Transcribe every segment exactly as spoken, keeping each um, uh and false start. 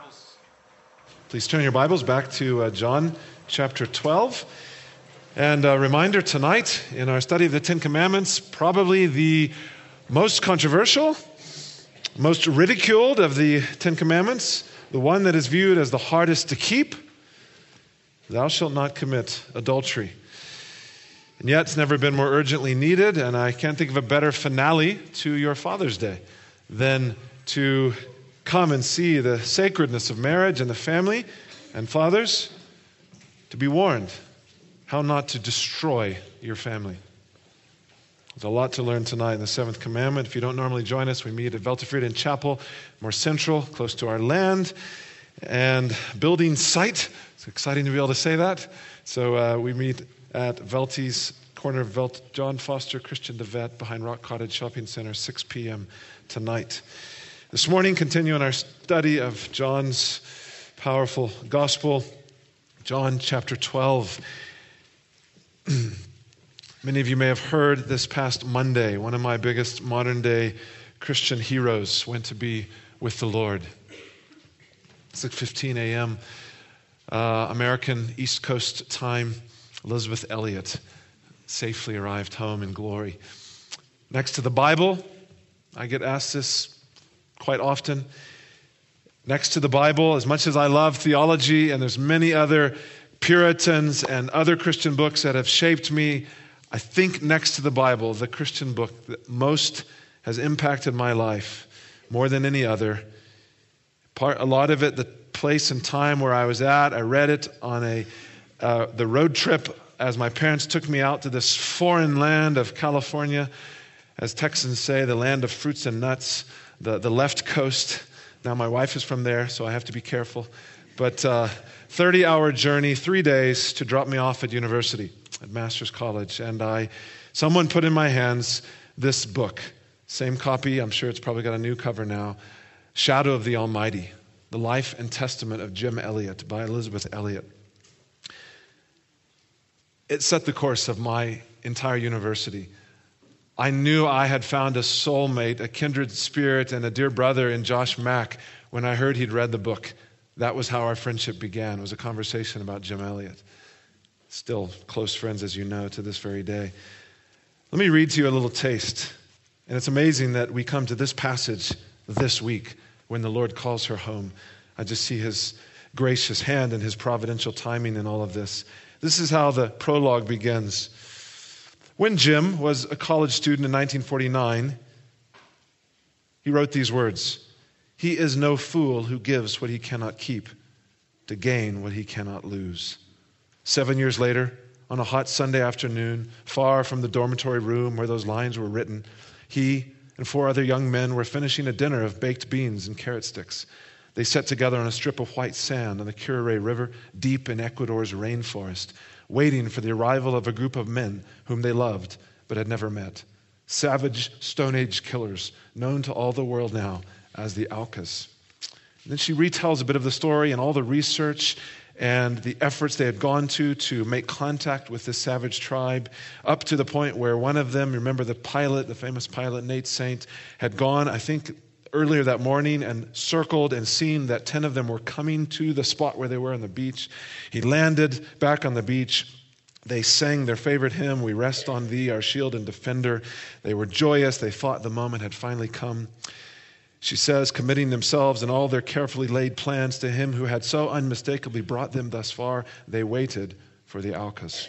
Please turn your Bibles back to uh, John chapter twelve. And a reminder tonight in our study of the Ten Commandments, probably the most controversial, most ridiculed of the Ten Commandments, the one that is viewed as the hardest to keep. Thou shalt not commit adultery. And yet it's never been more urgently needed, and I can't think of a better finale to your Father's Day than to come and see the sacredness of marriage and the family, and fathers, to be warned how not to destroy your family. There's a lot to learn tonight in the seventh commandment. If you don't normally join us, we meet at Weltevreden Chapel, more central, close to our land and building site. It's exciting to be able to say that. So uh, we meet at Velte's, corner of Velt, John Foster Christian DeVette, behind Rock Cottage Shopping Center, six p.m. tonight. This morning, continuing our study of John's powerful gospel, John chapter twelve. Many of you may have heard this past Monday, one of my biggest modern day Christian heroes went to be with the Lord. six fifteen a.m. Uh, American East Coast time, Elizabeth Elliot safely arrived home in glory. Next to the Bible, I get asked this quite often. Next to the Bible, as much as I love theology, and there's many other Puritans and other Christian books that have shaped me, I think next to the Bible, the Christian book that most has impacted my life more than any other. Part, a lot of it, the place and time where I was at, I read it on a uh, the road trip as my parents took me out to this foreign land of California, as Texans say, the land of fruits and nuts. The, the left coast. Now my wife is from there, so I have to be careful. But uh, thirty-hour journey, three days to drop me off at university, at Master's College. And I, someone put in my hands this book. Same copy, I'm sure it's probably got a new cover now. Shadow of the Almighty, The Life and Testament of Jim Elliot by Elizabeth Elliot. It set the course of my entire university. I knew I had found a soulmate, a kindred spirit, and a dear brother in Josh Mack when I heard he'd read the book. That was how our friendship began. It was a conversation about Jim Elliot. Still close friends, as you know, to this very day. Let me read to you a little taste. And it's amazing that we come to this passage this week when the Lord calls her home. I just see his gracious hand and his providential timing in all of this. This is how the prologue begins. When Jim was a college student in nineteen forty-nine, he wrote these words, "He is no fool who gives what he cannot keep to gain what he cannot lose." Seven years later, on a hot Sunday afternoon, far from the dormitory room where those lines were written, he and four other young men were finishing a dinner of baked beans and carrot sticks. They sat together on a strip of white sand on the Curaray River, deep in Ecuador's rainforest, waiting for the arrival of a group of men whom they loved but had never met. Savage Stone Age killers, known to all the world now as the Aucas. And then she retells a bit of the story and all the research and the efforts they had gone to to make contact with this savage tribe, up to the point where one of them, remember the pilot, the famous pilot Nate Saint, had gone, I think, earlier that morning and circled and seen that ten of them were coming to the spot where they were on the beach. He landed back on the beach. They sang their favorite hymn, "We Rest on Thee, Our Shield and Defender." They were joyous. They thought the moment had finally come. She says, committing themselves and all their carefully laid plans to him who had so unmistakably brought them thus far, they waited for the Aucas.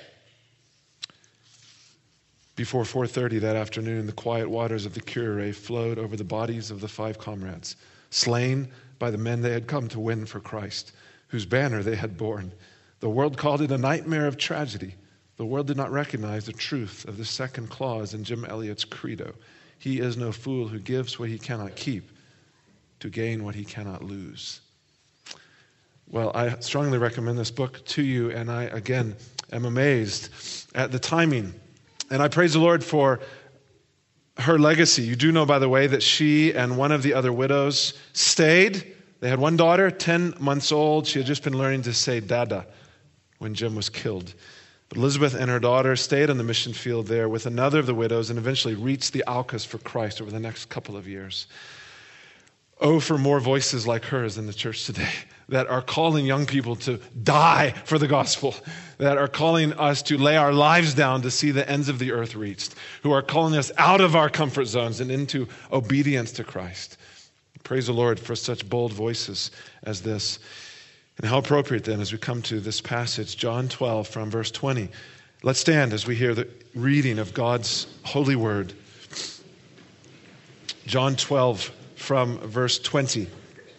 Before four thirty that afternoon, the quiet waters of the Curaray flowed over the bodies of the five comrades, slain by the men they had come to win for Christ, whose banner they had borne. The world called it a nightmare of tragedy. The world did not recognize the truth of the second clause in Jim Elliot's credo. He is no fool who gives what he cannot keep to gain what he cannot lose. Well, I strongly recommend this book to you, and I, again, am amazed at the timing. And I praise the Lord for her legacy. You do know, by the way, that she and one of the other widows stayed. They had one daughter, ten months old. She had just been learning to say Dada when Jim was killed. But Elizabeth and her daughter stayed on the mission field there with another of the widows and eventually reached the Aucas for Christ over the next couple of years. Oh, for more voices like hers in the church today that are calling young people to die for the gospel, that are calling us to lay our lives down to see the ends of the earth reached, who are calling us out of our comfort zones and into obedience to Christ. Praise the Lord for such bold voices as this. And how appropriate then as we come to this passage, John twelve from verse twenty. Let's stand as we hear the reading of God's holy word. John twelve from verse twenty.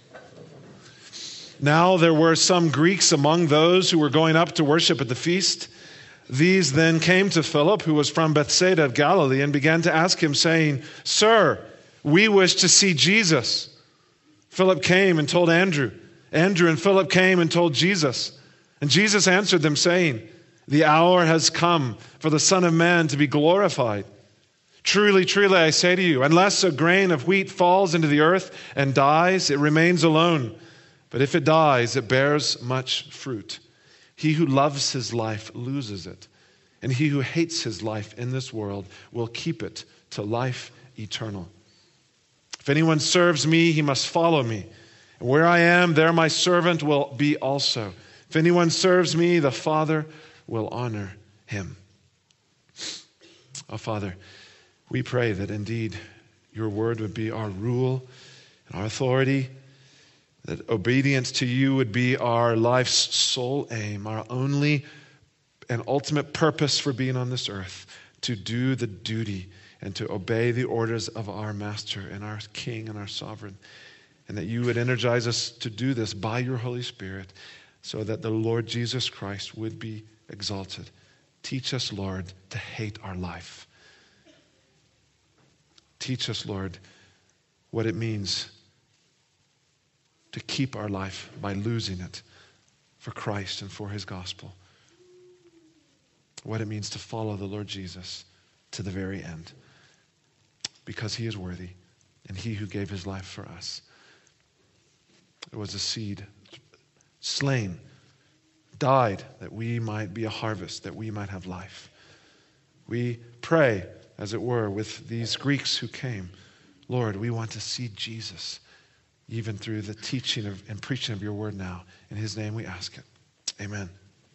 Now there were some Greeks among those who were going up to worship at the feast. These then came to Philip, who was from Bethsaida of Galilee, and began to ask him, saying, Sir, we wish to see Jesus. Philip came and told Andrew. Andrew and Philip came and told Jesus. And Jesus answered them, saying, The hour has come for the Son of Man to be glorified. Truly, truly, I say to you, unless a grain of wheat falls into the earth and dies, it remains alone. But if it dies, it bears much fruit. He who loves his life loses it, and he who hates his life in this world will keep it to life eternal. If anyone serves me, he must follow me. And where I am, there my servant will be also. If anyone serves me, the Father will honor him. Oh, Father, we pray that indeed your word would be our rule and our authority, that obedience to you would be our life's sole aim, our only and ultimate purpose for being on this earth, to do the duty and to obey the orders of our Master and our King and our Sovereign, and that you would energize us to do this by your Holy Spirit so that the Lord Jesus Christ would be exalted. Teach us, Lord, to hate our life. Teach us, Lord, what it means to keep our life by losing it for Christ and for his gospel. What it means to follow the Lord Jesus to the very end, because he is worthy and he who gave his life for us. It was a seed slain, died that we might be a harvest, that we might have life. We pray, as it were, with these Greeks who came, Lord, we want to see Jesus, even through the teaching of, and preaching of your word now. In his name we ask it. Amen.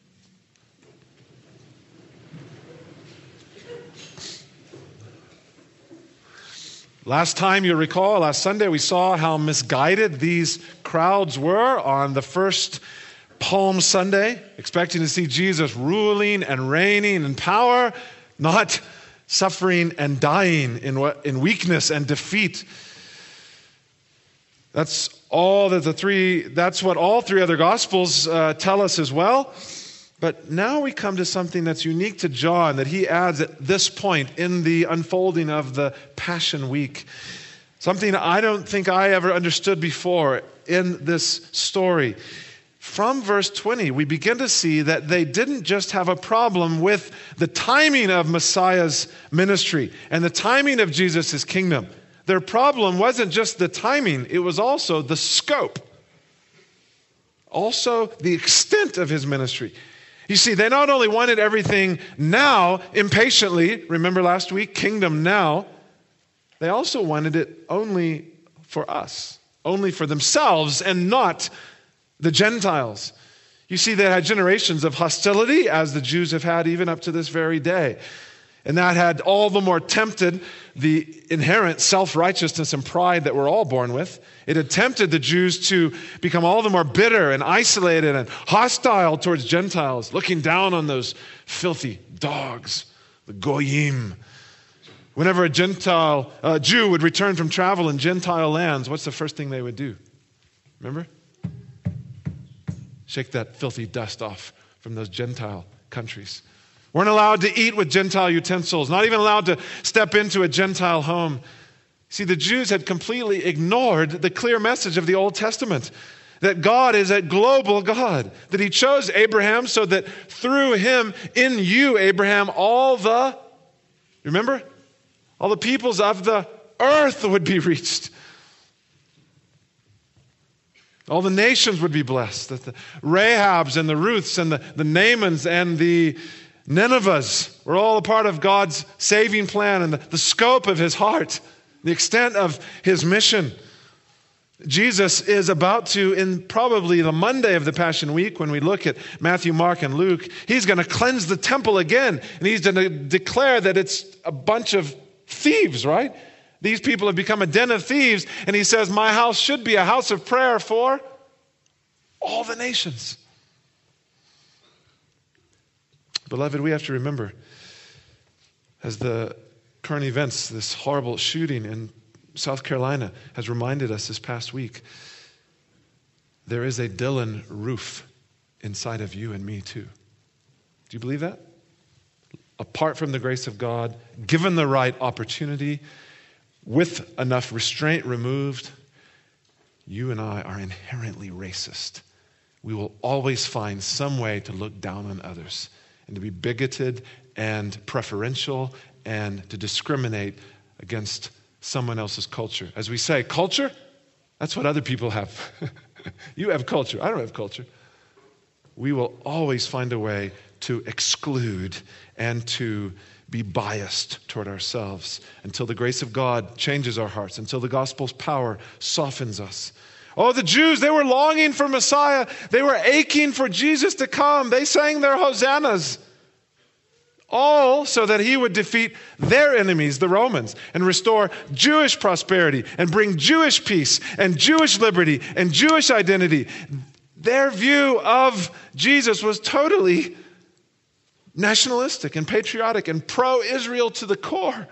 Last time, you'll recall, last Sunday, we saw how misguided these crowds were on the first Palm Sunday, expecting to see Jesus ruling and reigning in power, not suffering and dying in what, in weakness and defeat. That's all that the three, that's what all three other Gospels uh, tell us as well. But now we come to something that's unique to John that he adds at this point in the unfolding of the Passion Week. Something I don't think I ever understood before in this story. From verse twenty, we begin to see that they didn't just have a problem with the timing of Messiah's ministry and the timing of Jesus' kingdom. Their problem wasn't just the timing, it was also the scope. Also the extent of his ministry. You see, they not only wanted everything now, impatiently, remember last week, kingdom now, they also wanted it only for us, only for themselves and not the Gentiles. You see, they had generations of hostility, as the Jews have had even up to this very day. And that had all the more tempted the inherent self-righteousness and pride that we're all born with. It had tempted the Jews to become all the more bitter and isolated and hostile towards Gentiles, looking down on those filthy dogs, the goyim. Whenever a Gentile, a Jew would return from travel in Gentile lands, what's the first thing they would do? Remember? Shake that filthy dust off from those Gentile countries. Weren't allowed to eat with Gentile utensils, not even allowed to step into a Gentile home. See, the Jews had completely ignored the clear message of the Old Testament, that God is a global God, that he chose Abraham so that through him, in you, Abraham, all the, remember? All the peoples of the earth would be reached. All the nations would be blessed. That the Rahabs and the Ruths and the, the Naamans and the Ninevehs were all a part of God's saving plan and the, the scope of his heart, the extent of his mission. Jesus is about to, in probably the Monday of the Passion Week, when we look at Matthew, Mark, and Luke, he's going to cleanse the temple again. And he's going to declare that it's a bunch of thieves, right? These people have become a den of thieves. And he says, my house should be a house of prayer for all the nations. Beloved, we have to remember, as the current events, this horrible shooting in South Carolina has reminded us this past week, there is a Dylan Roof inside of you and me too. Do you believe that? Apart from the grace of God, given the right opportunity, with enough restraint removed, you and I are inherently racist. We will always find some way to look down on others and to be bigoted and preferential and to discriminate against someone else's culture. As we say, culture, that's what other people have. You have culture. I don't have culture. We will always find a way to exclude and to be biased toward ourselves until the grace of God changes our hearts, until the gospel's power softens us. Oh, the Jews, they were longing for Messiah. They were aching for Jesus to come. They sang their hosannas. All so that he would defeat their enemies, the Romans, and restore Jewish prosperity and bring Jewish peace and Jewish liberty and Jewish identity. Their view of Jesus was totally nationalistic and patriotic and pro-Israel to the core.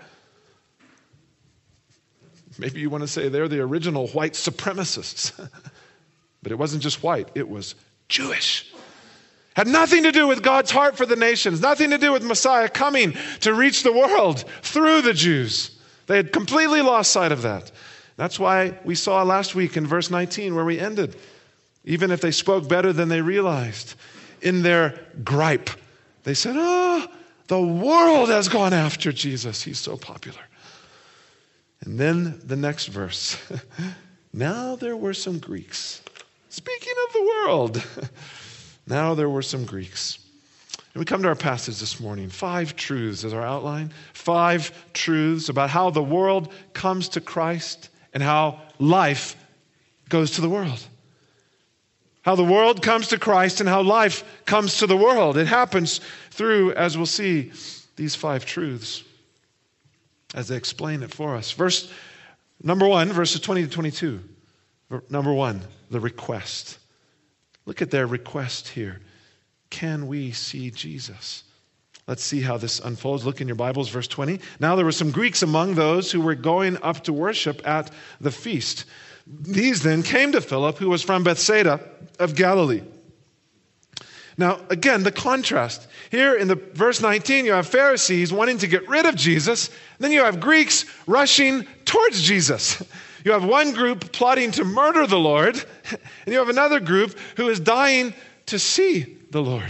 Maybe you want to say they're the original white supremacists. But it wasn't just white, it was Jewish. Had nothing to do with God's heart for the nations, nothing to do with Messiah coming to reach the world through the Jews. They had completely lost sight of that. That's why we saw last week in verse nineteen where we ended. Even if they spoke better than they realized, in their gripe, they said, oh, the world has gone after Jesus. He's so popular. And then the next verse. Now there were some Greeks. Speaking of the world. Now there were some Greeks. And we come to our passage this morning. Five truths as our outline. Five truths about how the world comes to Christ and how life goes to the world. How the world comes to Christ and how life comes to the world. It happens through, as we'll see, these five truths as they explain it for us. Verse number one, verses twenty to twenty-two. Number one, the request. Look at their request here. Can we see Jesus? Let's see how this unfolds. Look in your Bibles, verse twenty. Now there were some Greeks among those who were going up to worship at the feast. These then came to Philip, who was from Bethsaida of Galilee. Now, again, the contrast. Here in the verse nineteen, you have Pharisees wanting to get rid of Jesus. Then you have Greeks rushing towards Jesus. You have one group plotting to murder the Lord, and you have another group who is dying to see the Lord.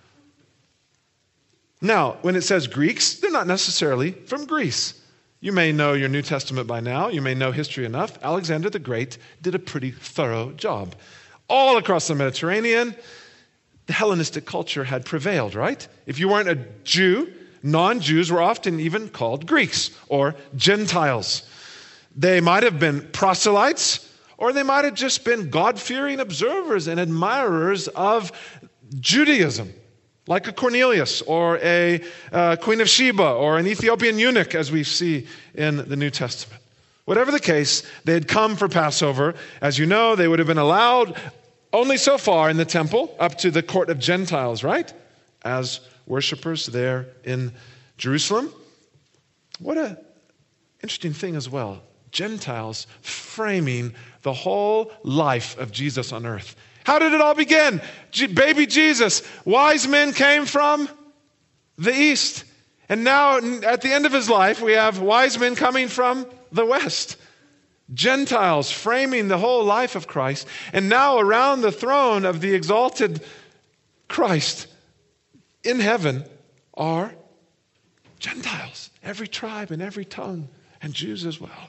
Now, when it says Greeks, they're not necessarily from Greece. You may know your New Testament by now. You may know history enough. Alexander the Great did a pretty thorough job. All across the Mediterranean, the Hellenistic culture had prevailed, right? If you weren't a Jew, non-Jews were often even called Greeks or Gentiles. They might have been proselytes, or they might have just been God-fearing observers and admirers of Judaism, like a Cornelius or a uh, Queen of Sheba or an Ethiopian eunuch, as we see in the New Testament. Whatever the case, they had come for Passover. As you know, they would have been allowed only so far in the temple, up to the court of Gentiles, right? As worshipers there in Jerusalem. What an interesting thing as well. Gentiles framing the whole life of Jesus on earth. How did it all begin? G- baby Jesus, wise men came from the east. And now at the end of his life, we have wise men coming from the west. Gentiles framing the whole life of Christ. And now around the throne of the exalted Christ in heaven are Gentiles. Every tribe and every tongue, and Jews as well.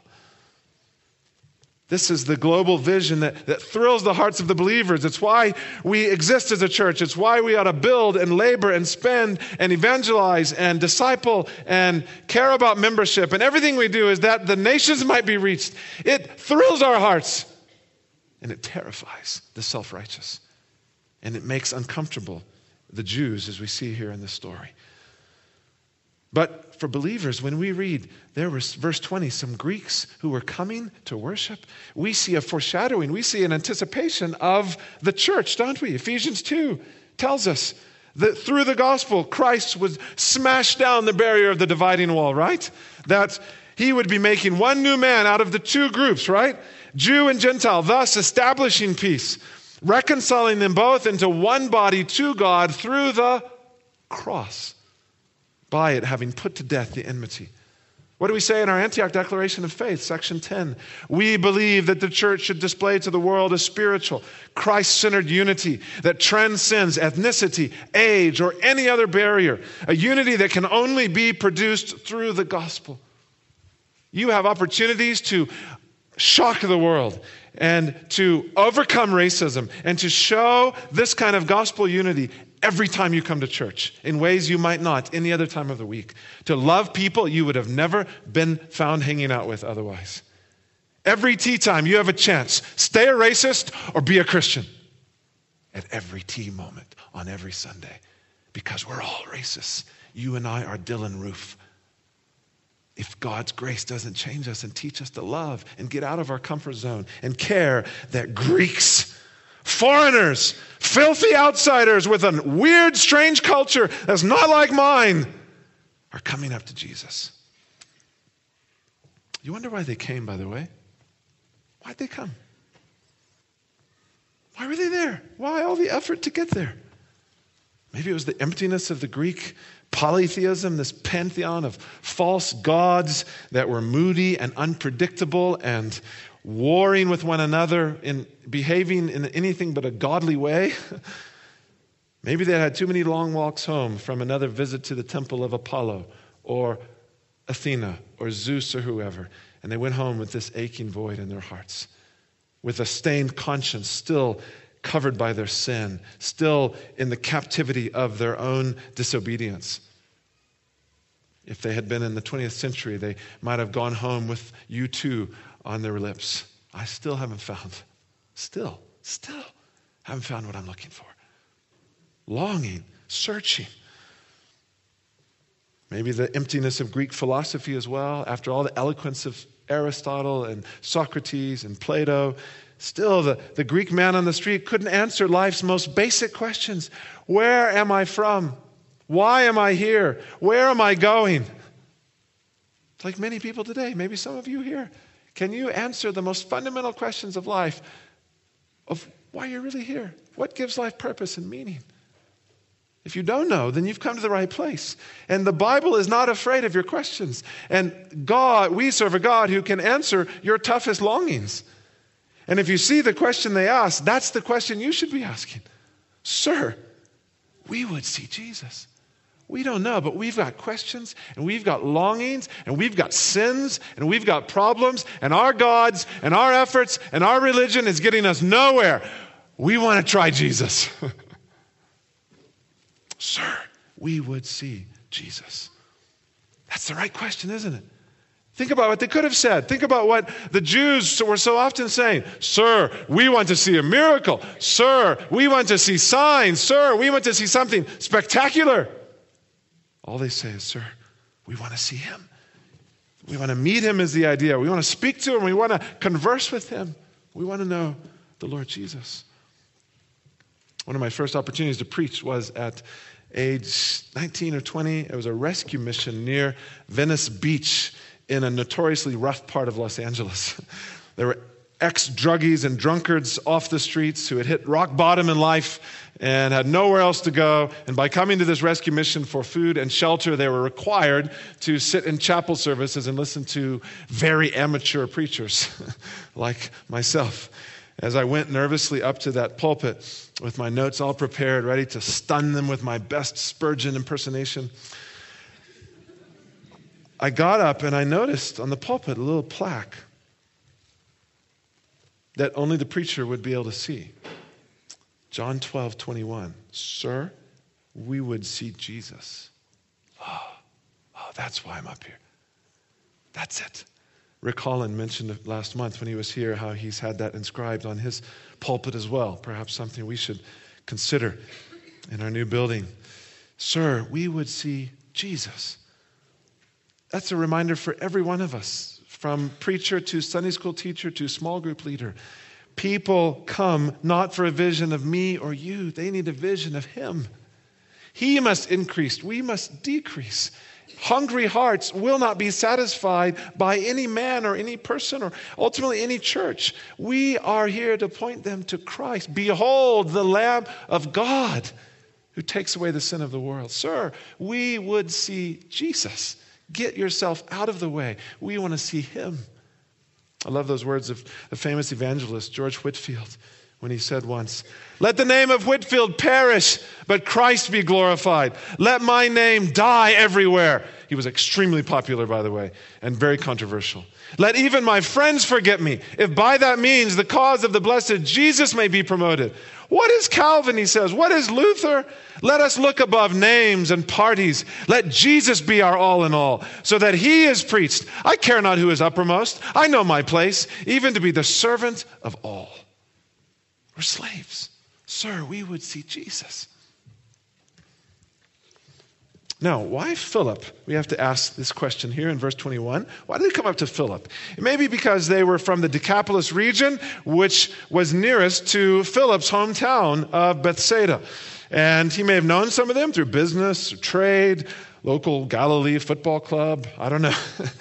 This is the global vision that, that thrills the hearts of the believers. It's why we exist as a church. It's why we ought to build and labor and spend and evangelize and disciple and care about membership. And everything we do is that the nations might be reached. It thrills our hearts And it terrifies the self-righteous. And it makes uncomfortable the Jews, as we see here in this story. But for believers, when we read, there was, verse twenty, some Greeks who were coming to worship, we see a foreshadowing, we see an anticipation of the church, don't we? Ephesians two tells us that through the gospel, Christ would smash down the barrier of the dividing wall, right? That he would be making one new man out of the two groups, right? Jew and Gentile, thus establishing peace, reconciling them both into one body to God through the cross. By it, having put to death the enmity. What do we say in our Antioch Declaration of Faith, section ten? We believe that the church should display to the world a spiritual, Christ-centered unity that transcends ethnicity, age, or any other barrier. A unity that can only be produced through the gospel. You have opportunities to shock the world and to overcome racism and to show this kind of gospel unity every time you come to church in ways you might not any other time of the week. To love people you would have never been found hanging out with otherwise. Every tea time you have a chance. Stay a racist or be a Christian. At every tea moment on every Sunday. Because we're all racists. You and I are Dylan Roof. If God's grace doesn't change us and teach us to love and get out of our comfort zone and care that Greeks, foreigners, filthy outsiders with a weird, strange culture that's not like mine are coming up to Jesus. You wonder why they came, by the way? Why'd they come? Why were they there? Why all the effort to get there? Maybe it was the emptiness of the Greek polytheism, this pantheon of false gods that were moody and unpredictable and warring with one another and behaving in anything but a godly way. Maybe they had too many long walks home from another visit to the temple of Apollo or Athena or Zeus or whoever. And they went home with this aching void in their hearts, with a stained conscience still covered by their sin, still in the captivity of their own disobedience. If they had been in the twentieth century, they might have gone home with "you too" on their lips. I still haven't found, still, still haven't found what I'm looking for. Longing, searching. Maybe the emptiness of Greek philosophy as well. After all the eloquence of Aristotle and Socrates and Plato, still the, the Greek man on the street couldn't answer life's most basic questions. Where am I from? Why am I here? Where am I going? It's like many people today, maybe some of you here. Can you answer the most fundamental questions of life of why you're really here? What gives life purpose and meaning? If you don't know, then you've come to the right place. And the Bible is not afraid of your questions. And God, we serve a God who can answer your toughest longings. And if you see the question they ask, that's the question you should be asking. Sir, we would see Jesus. We don't know, but we've got questions, and we've got longings, and we've got sins, and we've got problems, and our gods, and our efforts, and our religion is getting us nowhere. We want to try Jesus. Sir, we would see Jesus. That's the right question, isn't it? Think about what they could have said. Think about what the Jews were so often saying. Sir, we want to see a miracle. Sir, we want to see signs. Sir, we want to see something spectacular. All they say is, sir, we want to see him. We want to meet him is the idea. We want to speak to him. We want to converse with him. We want to know the Lord Jesus. One of my first opportunities to preach was at age nineteen or twenty. It was a rescue mission near Venice Beach in a notoriously rough part of Los Angeles. There were ex-druggies and drunkards off the streets who had hit rock bottom in life and had nowhere else to go. And by coming to this rescue mission for food and shelter, they were required to sit in chapel services and listen to very amateur preachers like myself. As I went nervously up to that pulpit with my notes all prepared, ready to stun them with my best Spurgeon impersonation, I got up and I noticed on the pulpit a little plaque that only the preacher would be able to see. John twelve twenty-one. Sir, we would see Jesus. Oh, oh, that's why I'm up here. That's it. Rick Holland mentioned it last month when he was here, how he's had that inscribed on his pulpit as well. Perhaps something we should consider in our new building. Sir, we would see Jesus. That's a reminder for every one of us, from preacher to Sunday school teacher to small group leader. People come not for a vision of me or you. They need a vision of him. He must increase. We must decrease. Hungry hearts will not be satisfied by any man or any person or ultimately any church. We are here to point them to Christ. Behold the Lamb of God who takes away the sin of the world. Sir, we would see Jesus. Get yourself out of the way. We want to see him. I love those words of the famous evangelist George Whitefield when he said once, "Let the name of Whitefield perish, but Christ be glorified. Let my name die everywhere." He was extremely popular, by the way, and very controversial. "Let even my friends forget me, if by that means the cause of the blessed Jesus may be promoted." What is Calvin, he says? What is Luther? Let us look above names and parties. Let Jesus be our all in all, so that he is preached. I care not who is uppermost. I know my place, even to be the servant of all. We're slaves. Sir, we would see Jesus. Now, why Philip? We have to ask this question here in verse twenty-one. Why did they come up to Philip? It may be because they were from the Decapolis region, which was nearest to Philip's hometown of Bethsaida. And he may have known some of them through business or trade, local Galilee football club. I don't know.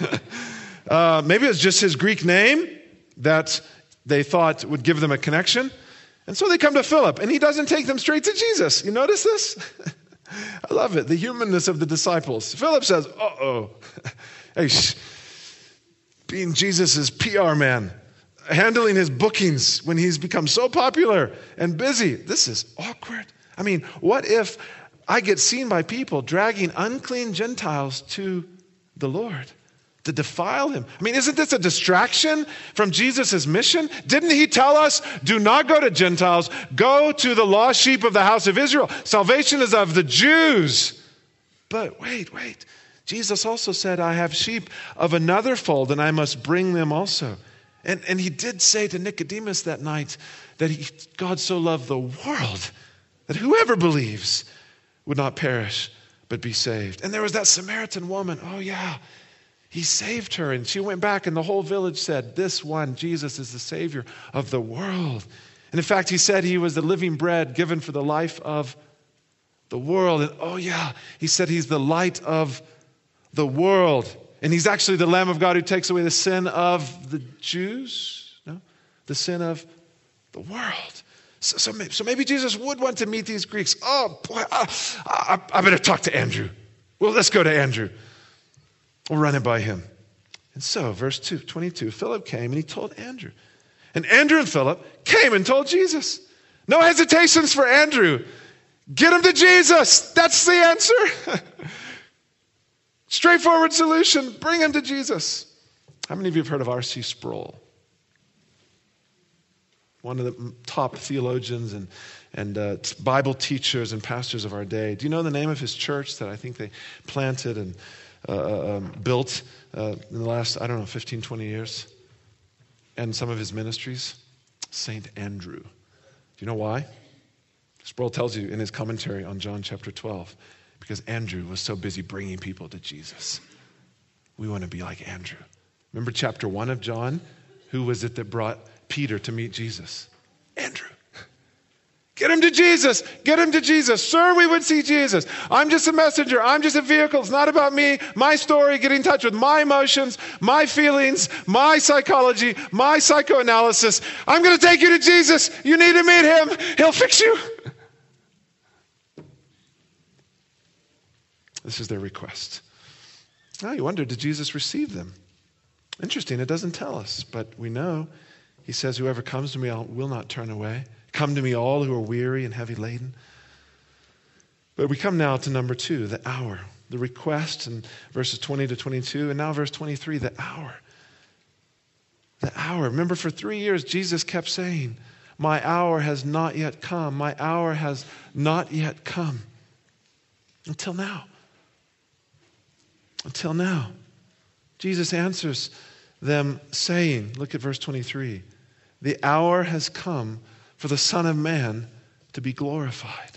uh, maybe it was just his Greek name that they thought would give them a connection. And so they come to Philip, and he doesn't take them straight to Jesus. You notice this? I love it, the humanness of the disciples. Philip says, uh-oh, hey, sh- being Jesus' P R man, handling his bookings when he's become so popular and busy. This is awkward. I mean, what if I get seen by people dragging unclean Gentiles to the Lord to defile him? I mean, isn't this a distraction from Jesus' mission? Didn't he tell us, do not go to Gentiles, go to the lost sheep of the house of Israel. Salvation is of the Jews. But wait, wait. Jesus also said, I have sheep of another fold, and I must bring them also. And, and he did say to Nicodemus that night that he, God so loved the world that whoever believes would not perish, but be saved. And there was that Samaritan woman. Oh, yeah. He saved her, and she went back, and the whole village said, this one, Jesus, is the Savior of the world. And in fact, he said he was the living bread given for the life of the world. And oh yeah, he said he's the light of the world. And he's actually the Lamb of God who takes away the sin of the Jews, no? The sin of the world. So, so, maybe, so maybe Jesus would want to meet these Greeks. Oh, boy, I, I, I better talk to Andrew. Well, let's go to Andrew. We'll run it by him. And so, verse two, twenty-two, Philip came and he told Andrew. And Andrew and Philip came and told Jesus. No hesitations for Andrew. Get him to Jesus. That's the answer. Straightforward solution. Bring him to Jesus. How many of you have heard of R C Sproul? One of the top theologians and, and uh, Bible teachers and pastors of our day. Do you know the name of his church that I think they planted and uh, um, built uh, in the last, I don't know, fifteen, twenty years? And some of his ministries? Saint Andrew. Do you know why? Sproul tells you in his commentary on John chapter twelve, because Andrew was so busy bringing people to Jesus. We want to be like Andrew. Remember chapter one of John? Who was it that brought Peter to meet Jesus? Andrew. Get him to Jesus. Get him to Jesus. Sir, we would see Jesus. I'm just a messenger. I'm just a vehicle. It's not about me, my story, get in touch with my emotions, my feelings, my psychology, my psychoanalysis. I'm going to take you to Jesus. You need to meet him. He'll fix you. This is their request. Now you wonder, did Jesus receive them? Interesting, it doesn't tell us, but we know. He says, whoever comes to me, I will not turn away. Come to me all who are weary and heavy laden. But we come now to number two, the hour. The request in verses twenty to twenty-two, and now verse twenty-three, the hour. The hour. Remember, for three years, Jesus kept saying, my hour has not yet come. My hour has not yet come. Until now. Until now. Jesus answers them saying, look at verse twenty-three, the hour has come for the Son of Man to be glorified.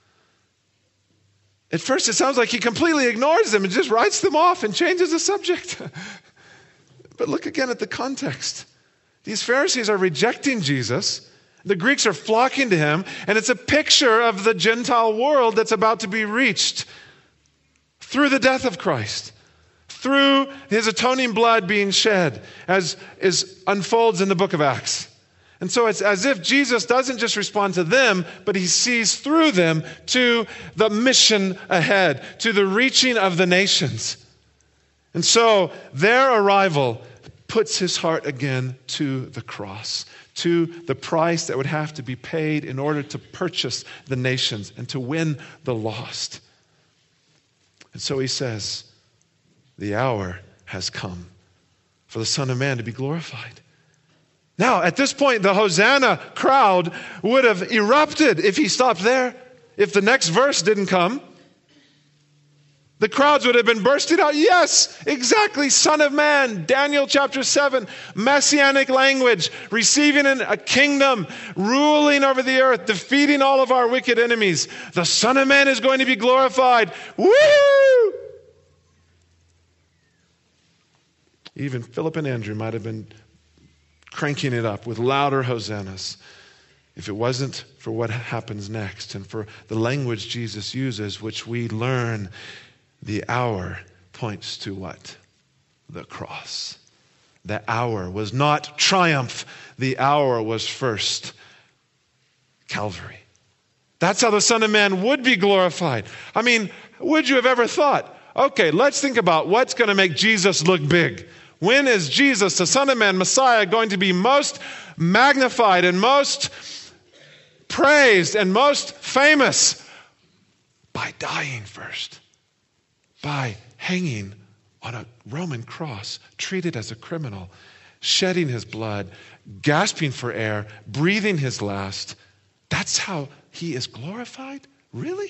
At first it sounds like he completely ignores them and just writes them off and changes the subject. But look again at the context. These Pharisees are rejecting Jesus. The Greeks are flocking to him, and it's a picture of the Gentile world that's about to be reached through the death of Christ, through his atoning blood being shed, as is unfolds in the book of Acts. And so it's as if Jesus doesn't just respond to them, but he sees through them to the mission ahead, to the reaching of the nations. And so their arrival puts his heart again to the cross, to the price that would have to be paid in order to purchase the nations and to win the lost. And so he says, the hour has come for the Son of Man to be glorified. Now, at this point, the Hosanna crowd would have erupted if he stopped there, if the next verse didn't come. The crowds would have been bursting out. Yes, exactly. Son of Man, Daniel chapter seven, messianic language, receiving a kingdom, ruling over the earth, defeating all of our wicked enemies. The Son of Man is going to be glorified. Woo! Even Philip and Andrew might have been cranking it up with louder hosannas if it wasn't for what happens next and for the language Jesus uses, which we learn. The hour points to what? The cross. The hour was not triumph. The hour was first Calvary. That's how the Son of Man would be glorified. I mean, would you have ever thought, okay, let's think about what's going to make Jesus look big. When is Jesus, the Son of Man, Messiah, going to be most magnified and most praised and most famous? By dying first. By hanging on a Roman cross, treated as a criminal, shedding his blood, gasping for air, breathing his last. That's how he is glorified? Really?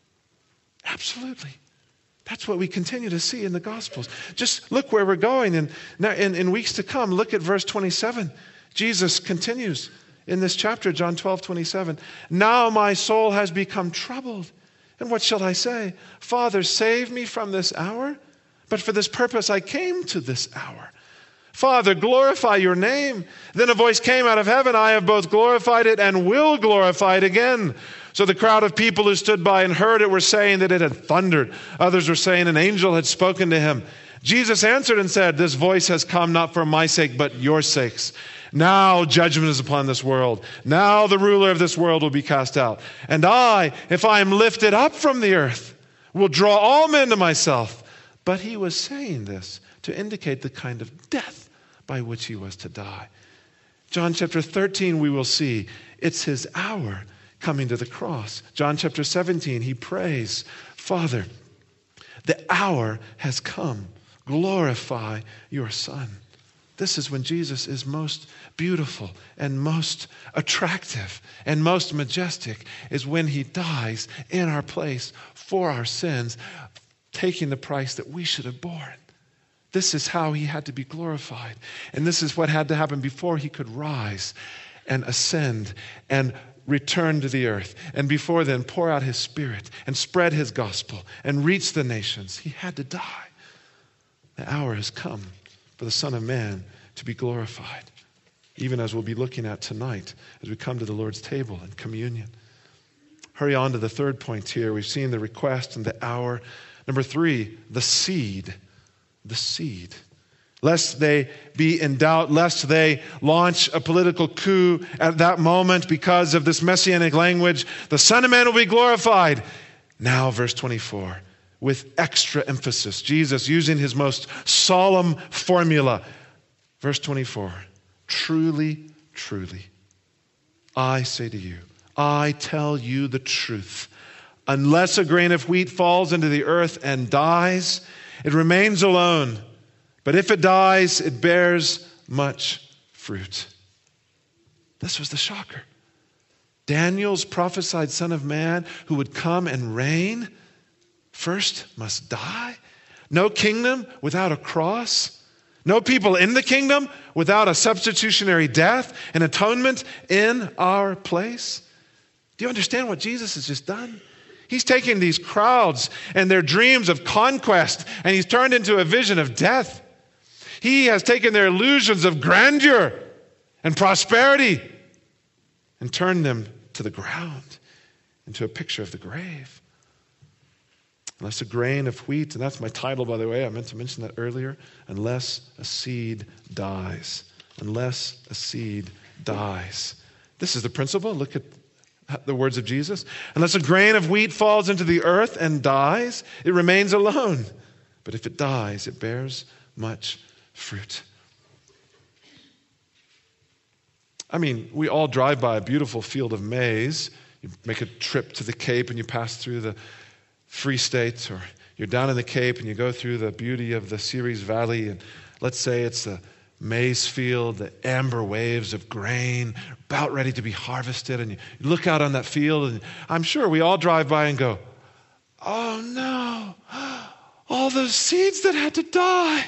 Absolutely. That's what we continue to see in the Gospels. Just look where we're going. And now in, in weeks to come, look at verse twenty-seven. Jesus continues in this chapter, John twelve, twenty-seven. Now my soul has become troubled. And what shall I say? Father, save me from this hour. But for this purpose I came to this hour. Father, glorify your name. Then a voice came out of heaven. I have both glorified it and will glorify it again. So the crowd of people who stood by and heard it were saying that it had thundered. Others were saying an angel had spoken to him. Jesus answered and said, this voice has come not for my sake, but your sakes. Now judgment is upon this world. Now the ruler of this world will be cast out. And I, if I am lifted up from the earth, will draw all men to myself. But he was saying this to indicate the kind of death by which he was to die. John chapter thirteen, we will see it's his hour coming to the cross. John chapter seventeen, he prays, Father, the hour has come. Glorify your Son. This is when Jesus is most beautiful and most attractive and most majestic, is when he dies in our place for our sins, taking the price that we should have borne. This is how he had to be glorified. And this is what had to happen before he could rise and ascend and return to the earth. And before then, pour out his Spirit and spread his gospel and reach the nations. He had to die. The hour has come for the Son of Man to be glorified, even as we'll be looking at tonight as we come to the Lord's table and communion. Hurry on to the third point here. We've seen the request and the hour. Number three, the seed. The seed. Lest they be in doubt, lest they launch a political coup at that moment because of this messianic language, the Son of Man will be glorified. Now, verse twenty-four, with extra emphasis, Jesus using his most solemn formula. Verse twenty-four, truly, truly, I say to you, I tell you the truth. Unless a grain of wheat falls into the earth and dies, it remains alone. But if it dies, it bears much fruit. This was the shocker. Daniel's prophesied Son of Man who would come and reign first must die. No kingdom without a cross. No people in the kingdom without a substitutionary death and atonement in our place. Do you understand what Jesus has just done? He's taken these crowds and their dreams of conquest, and he's turned into a vision of death. He has taken their illusions of grandeur and prosperity and turned them to the ground, into a picture of the grave. Unless a grain of wheat, and that's my title, by the way, I meant to mention that earlier, unless a seed dies. Unless a seed dies. This is the principle. Look at the words of Jesus. Unless a grain of wheat falls into the earth and dies, it remains alone. But if it dies, it bears much fruit. I mean, we all drive by a beautiful field of maize. You make a trip to the Cape and you pass through the Free State, or you're down in the Cape and you go through the beauty of the Ceres Valley, and let's say it's a maize field, the amber waves of grain about ready to be harvested, and you look out on that field, and I'm sure we all drive by and go, oh no, all those seeds that had to die.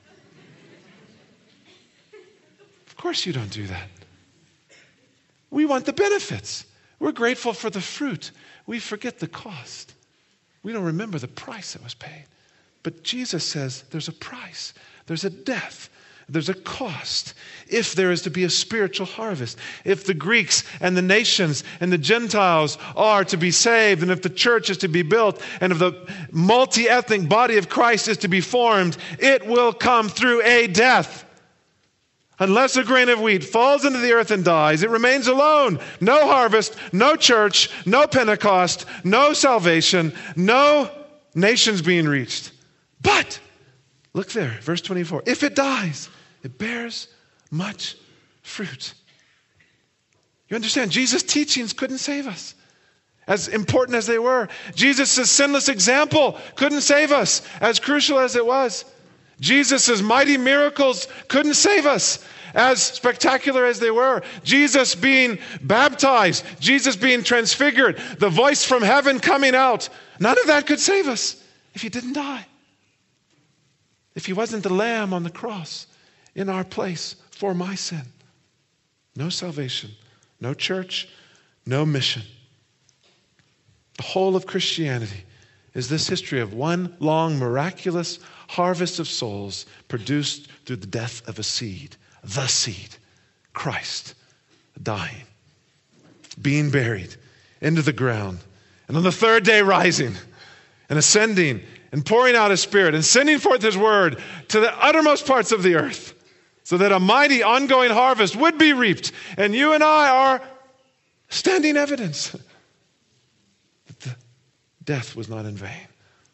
Of course you don't do that. We want the benefits. We're grateful for the fruit. We forget the cost. We don't remember the price that was paid. But Jesus says there's a price. There's a death. There's a cost if there is to be a spiritual harvest. If the Greeks and the nations and the Gentiles are to be saved, and if the church is to be built, and if the multi-ethnic body of Christ is to be formed, it will come through a death. Unless a grain of wheat falls into the earth and dies, it remains alone. No harvest, no church, no Pentecost, no salvation, no nations being reached. But, look there, verse twenty-four. If it dies, it bears much fruit. You understand, Jesus' teachings couldn't save us. As important as they were, Jesus' sinless example couldn't save us, as crucial as it was. Jesus' mighty miracles couldn't save us, as spectacular as they were. Jesus being baptized, Jesus being transfigured, the voice from heaven coming out, none of that could save us if he didn't die. If he wasn't the lamb on the cross in our place for my sin. No salvation, no church, no mission. The whole of Christianity is this history of one long, miraculous harvest of souls produced through the death of a seed. The seed, Christ, dying, being buried into the ground, and on the third day rising and ascending and pouring out his Spirit and sending forth his word to the uttermost parts of the earth so that a mighty ongoing harvest would be reaped. And you and I are standing evidence that the death was not in vain.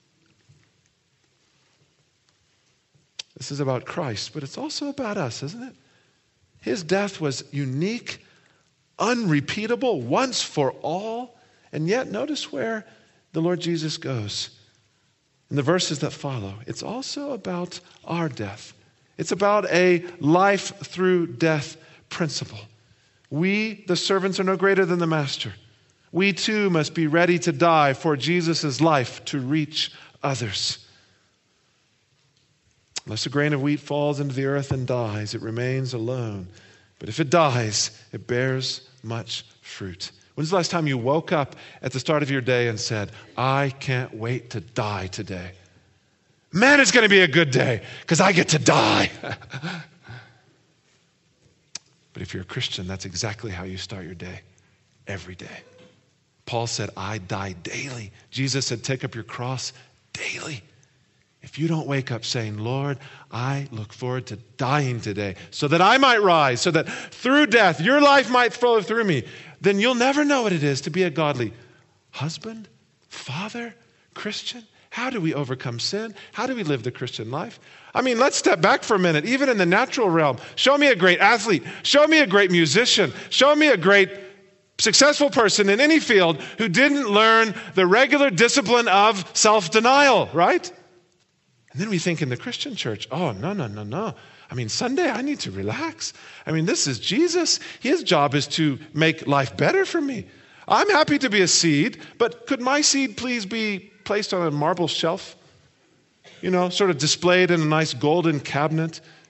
This is about Christ, but it's also about us, isn't it? His death was unique, unrepeatable, once for all. And yet, notice where the Lord Jesus goes in the verses that follow. It's also about our death. It's about a life through death principle. We, the servants, are no greater than the master. We too must be ready to die for Jesus' life to reach others. Unless a grain of wheat falls into the earth and dies, it remains alone. But if it dies, it bears much fruit. When's the last time you woke up at the start of your day and said, I can't wait to die today? Man, it's going to be a good day because I get to die. But if you're a Christian, that's exactly how you start your day, every day. Paul said, I die daily. Jesus said, take up your cross daily. If you don't wake up saying, Lord, I look forward to dying today so that I might rise, so that through death your life might flow through me, then you'll never know what it is to be a godly husband, father, Christian. How do we overcome sin? How do we live the Christian life? I mean, let's step back for a minute, even in the natural realm. Show me a great athlete. Show me a great musician. Show me a great successful person in any field who didn't learn the regular discipline of self-denial, right? And then we think in the Christian church, oh, no, no, no, no. I mean, Sunday, I need to relax. I mean, this is Jesus. His job is to make life better for me. I'm happy to be a seed, but could my seed please be placed on a marble shelf? You know, sort of displayed in a nice golden cabinet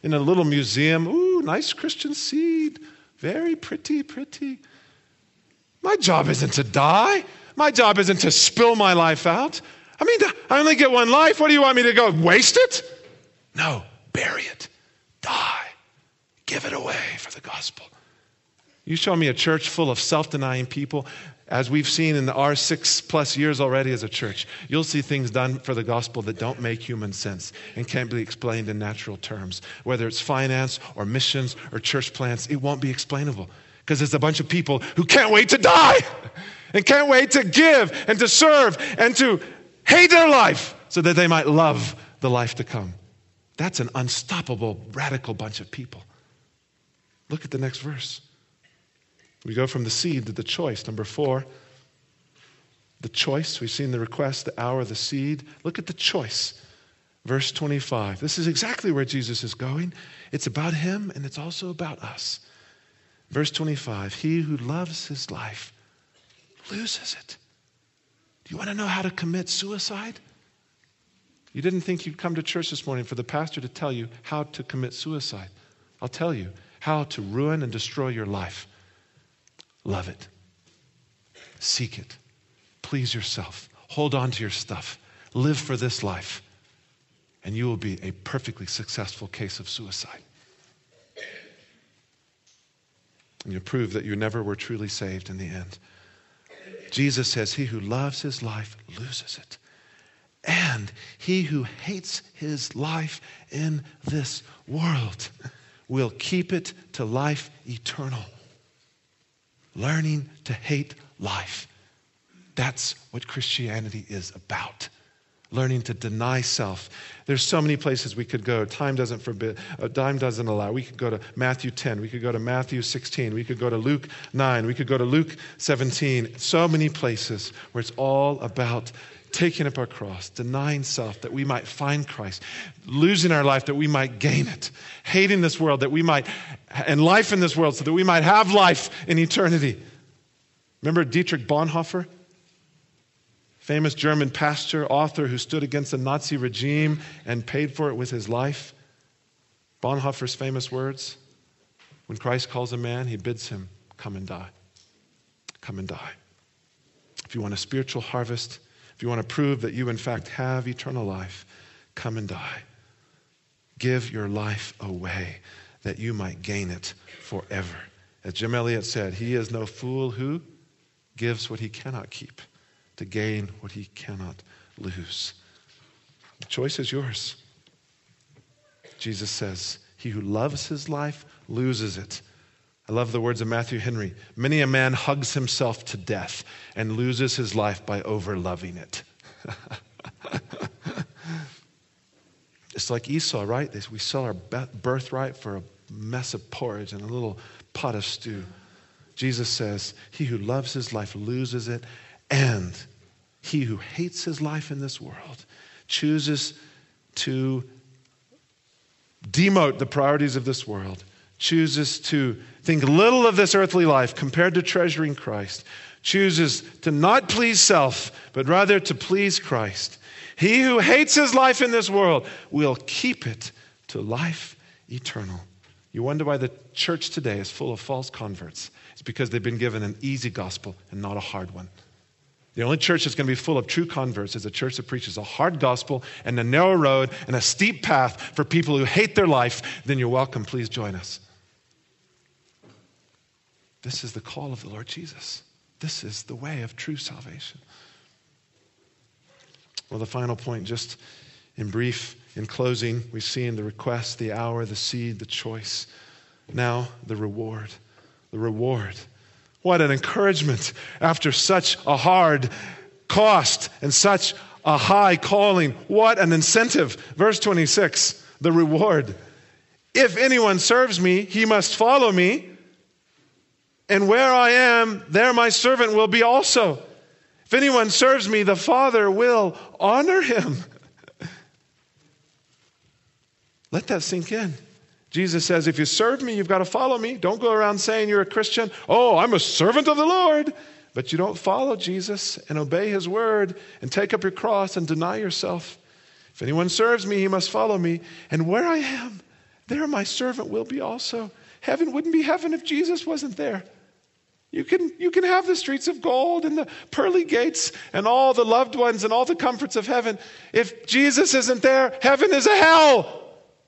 in a little museum. Ooh, nice Christian seed. Very pretty, pretty. My job isn't to die. My job isn't to spill my life out. I mean, I only get one life. What do you want me to go waste it? No, bury it. Die. Give it away for the gospel. You show me a church full of self-denying people, as we've seen in our six plus years already as a church, you'll see things done for the gospel that don't make human sense and can't be explained in natural terms. Whether it's finance or missions or church plants, it won't be explainable because it's a bunch of people who can't wait to die and can't wait to give and to serve and to hate their life so that they might love the life to come. That's an unstoppable, radical bunch of people. Look at the next verse. We go from the seed to the choice. Number four, the choice. We've seen the request, the hour, the seed. Look at the choice. Verse twenty-five. This is exactly where Jesus is going. It's about him and it's also about us. Verse twenty-five. He who loves his life loses it. Do you want to know how to commit suicide? You didn't think you'd come to church this morning for the pastor to tell you how to commit suicide. I'll tell you how to ruin and destroy your life. Love it. Seek it. Please yourself. Hold on to your stuff. Live for this life. And you will be a perfectly successful case of suicide. And you'll prove that you never were truly saved in the end. Jesus says, he who loves his life loses it. And he who hates his life in this world will keep it to life eternal. Learning to hate life. That's what Christianity is about. Learning to deny self. There's so many places we could go. Time doesn't forbid. Uh, time doesn't allow. We could go to Matthew ten. We could go to Matthew sixteen. We could go to Luke nine. We could go to Luke seventeen. So many places where it's all about taking up our cross, denying self that we might find Christ, losing our life that we might gain it, hating this world that we might, and life in this world so that we might have life in eternity. Remember Dietrich Bonhoeffer? Famous German pastor, author who stood against the Nazi regime and paid for it with his life. Bonhoeffer's famous words, when Christ calls a man, he bids him, come and die. Come and die. If you want a spiritual harvest, if you want to prove that you in fact have eternal life, come and die. Give your life away that you might gain it forever. As Jim Elliot said, he is no fool who gives what he cannot keep to gain what he cannot lose. The choice is yours. Jesus says, he who loves his life loses it. I love the words of Matthew Henry. Many a man hugs himself to death and loses his life by over-loving it. It's like Esau, right? We sell our birthright for a mess of porridge and a little pot of stew. Jesus says, he who loves his life loses it, and he who hates his life in this world chooses to demote the priorities of this world, chooses to think little of this earthly life compared to treasuring Christ, chooses to not please self, but rather to please Christ. He who hates his life in this world will keep it to life eternal. You wonder why the church today is full of false converts. It's because they've been given an easy gospel and not a hard one. The only church that's going to be full of true converts is a church that preaches a hard gospel and a narrow road and a steep path for people who hate their life. Then you're welcome. Please join us. This is the call of the Lord Jesus. This is the way of true salvation. Well, the final point, just in brief, in closing, we've seen the request, the hour, the seed, the choice. Now, the reward. The reward. What an encouragement after such a hard cost and such a high calling. What an incentive. Verse twenty-six, the reward. If anyone serves me, he must follow me. And where I am, there my servant will be also. If anyone serves me, the Father will honor him. Let that sink in. Jesus says, if you serve me, you've got to follow me. Don't go around saying you're a Christian. Oh, I'm a servant of the Lord. But you don't follow Jesus and obey his word and take up your cross and deny yourself. If anyone serves me, he must follow me. And where I am, there my servant will be also. Heaven wouldn't be heaven if Jesus wasn't there. You can, you can have the streets of gold and the pearly gates and all the loved ones and all the comforts of heaven. If Jesus isn't there, heaven is a hell.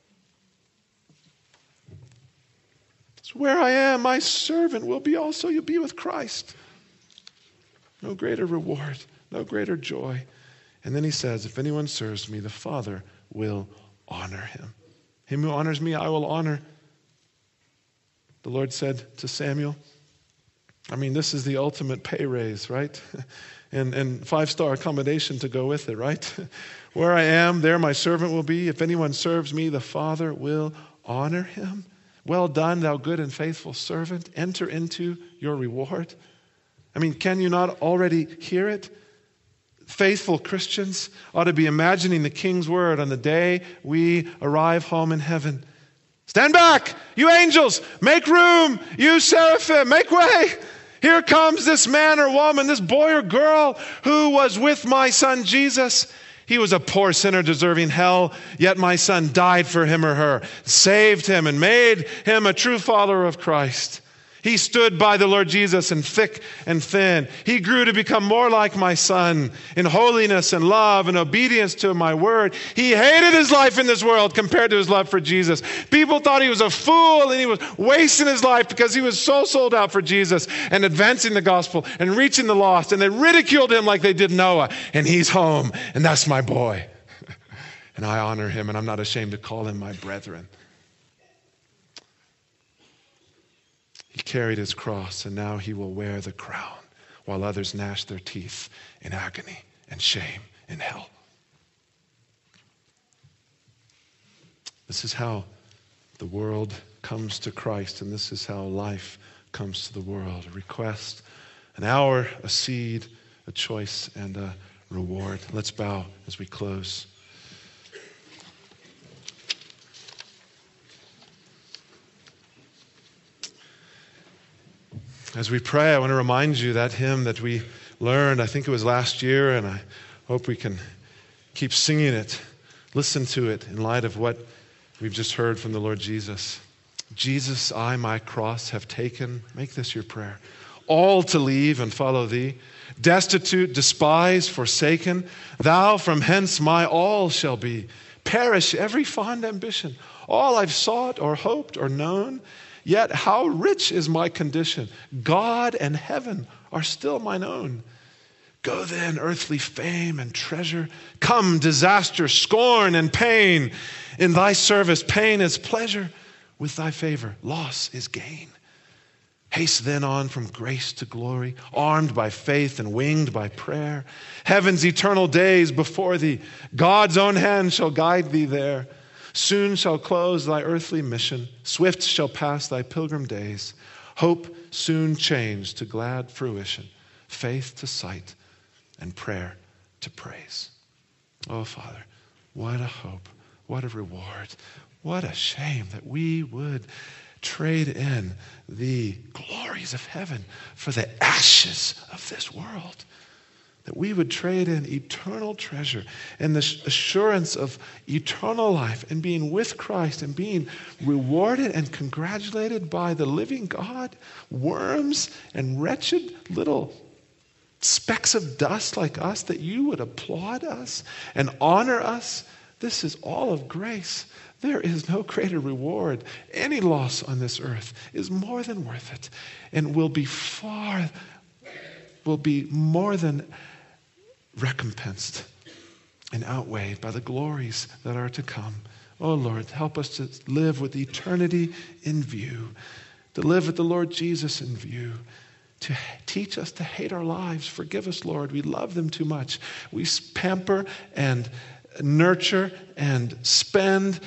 It's where I am. My servant will be also. You'll be with Christ. No greater reward, no greater joy. And then he says, if anyone serves me, the Father will honor him. Him who honors me, I will honor. The Lord said to Samuel, I mean, this is the ultimate pay raise, right? And, and five-star accommodation to go with it, right? Where I am, there my servant will be. If anyone serves me, the Father will honor him. Well done, thou good and faithful servant. Enter into your reward. I mean, can you not already hear it? Faithful Christians ought to be imagining the King's word on the day we arrive home in heaven. Stand back, you angels, make room, you seraphim, make way. Here comes this man or woman, this boy or girl who was with my son Jesus. He was a poor sinner deserving hell, yet my son died for him or her, saved him and made him a true follower of Christ. He stood by the Lord Jesus in thick and thin. He grew to become more like my son in holiness and love and obedience to my word. He hated his life in this world compared to his love for Jesus. People thought he was a fool and he was wasting his life because he was so sold out for Jesus and advancing the gospel and reaching the lost. And they ridiculed him like they did Noah. And he's home, and that's my boy. And I honor him, and I'm not ashamed to call him my brethren. He carried his cross, and now he will wear the crown while others gnash their teeth in agony and shame in hell. This is how the world comes to Christ, and this is how life comes to the world. A request, an hour, a seed, a choice, and a reward. Let's bow as we close. As we pray, I want to remind you that hymn that we learned, I think it was last year, and I hope we can keep singing it. Listen to it in light of what we've just heard from the Lord Jesus. Jesus, I my cross have taken. Make this your prayer. All to leave and follow thee. Destitute, despised, forsaken. Thou from hence my all shall be. Perish every fond ambition. All I've sought or hoped or known. Yet how rich is my condition. God and heaven are still mine own. Go then, earthly fame and treasure. Come, disaster, scorn, and pain. In thy service, pain is pleasure. With thy favor, loss is gain. Haste then on from grace to glory, armed by faith and winged by prayer. Heaven's eternal days before thee. God's own hand shall guide thee there. Soon shall close thy earthly mission. Swift shall pass thy pilgrim days. Hope soon change to glad fruition. Faith to sight and prayer to praise. Oh, Father, what a hope. What a reward. What a shame that we would trade in the glories of heaven for the ashes of this world. That we would trade in eternal treasure and the assurance of eternal life and being with Christ and being rewarded and congratulated by the living God. Worms and wretched little specks of dust like us, that you would applaud us and honor us. This is all of grace. There is no greater reward. Any loss on this earth is more than worth it and will be far, will be more than recompensed and outweighed by the glories that are to come. Oh Lord, help us to live with eternity in view, to live with the Lord Jesus in view, to teach us to hate our lives. Forgive us, Lord. We love them too much. We pamper and nurture and spend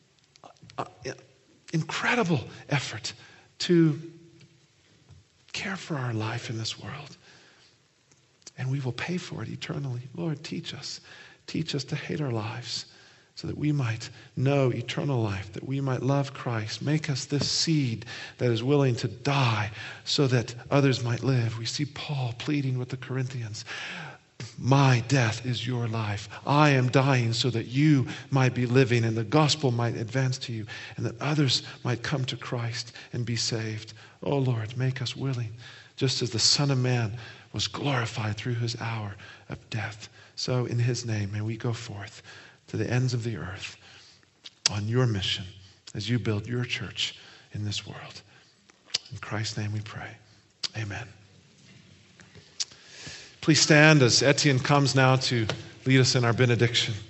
incredible effort to care for our life in this world. And we will pay for it eternally. Lord, teach us. Teach us to hate our lives so that we might know eternal life, that we might love Christ. Make us this seed that is willing to die so that others might live. We see Paul pleading with the Corinthians. My death is your life. I am dying so that you might be living and the gospel might advance to you and that others might come to Christ and be saved. Oh Lord, make us willing, just as the Son of Man was glorified through his hour of death. So in his name, may we go forth to the ends of the earth on your mission as you build your church in this world. In Christ's name we pray. Amen. Please stand as Etienne comes now to lead us in our benediction.